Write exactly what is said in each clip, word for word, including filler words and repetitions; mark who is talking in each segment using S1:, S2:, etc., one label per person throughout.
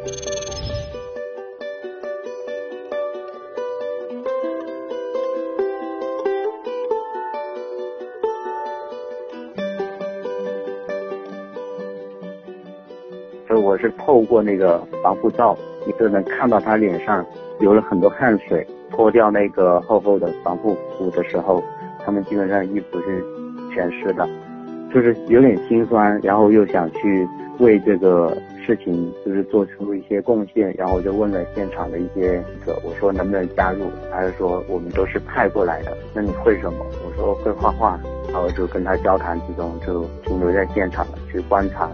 S1: 就我是透过那个防护罩，你就能看到他脸上流了很多汗水。脱掉那个厚厚的防护服的时候，他们基本上衣服是全湿的，就是有点心酸，然后又想去为这个事情就是做出一些贡献，然后我就问了现场的一些者，我说能不能加入，他就说我们都是派过来的。那你会什么？我说会画画，然后就跟他交谈之中就停留在现场了，去观察。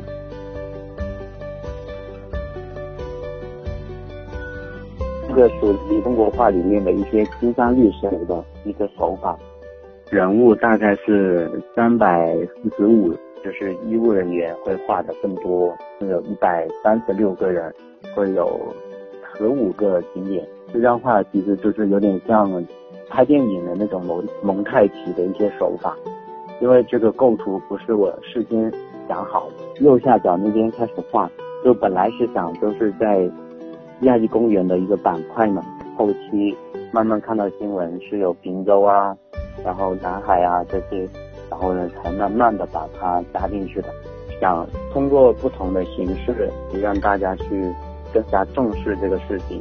S1: 这个属于中国画里面的一些青山绿水的一个手法，人物大概是三百四十五，就是医务人员会画的更多，有一百三十六个人，会有十五个景点。这张画其实就是有点像拍电影的那种蒙蒙太奇的一些手法，因为这个构图不是我事先想好的。右下角那边开始画，就本来是想就是在亚裔公园的一个板块嘛，后期慢慢看到新闻是有平洲啊，然后南海啊这些，然后呢才慢慢的把它加进去的，想通过不同的形式让大家去更加重视这个事情。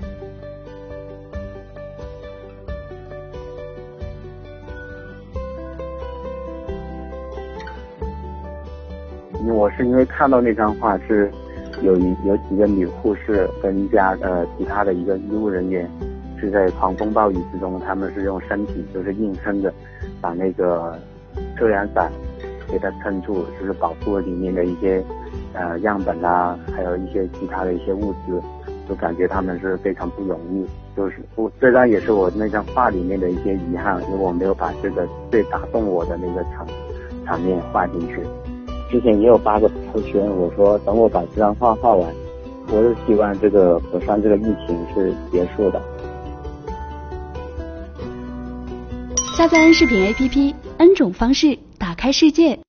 S1: 我是因为看到那张画是有一有几个女护士跟家呃其他的一个医务人员是在狂风暴雨之中，他们是用身体就是硬撑着把那个遮阳伞给它撑住，就是保护里面的一些呃样本啊，还有一些其他的一些物资，就感觉他们是非常不容易。就是我这张也是我那张画里面的一些遗憾，因为我没有把这个最打动我的那个场场面画进去。之前也有发过朋友圈，我说等我把这张画画完，我是希望这个佛山这个疫情是结束的。
S2: 下载 N 视频 A P P， N 种方式打开世界。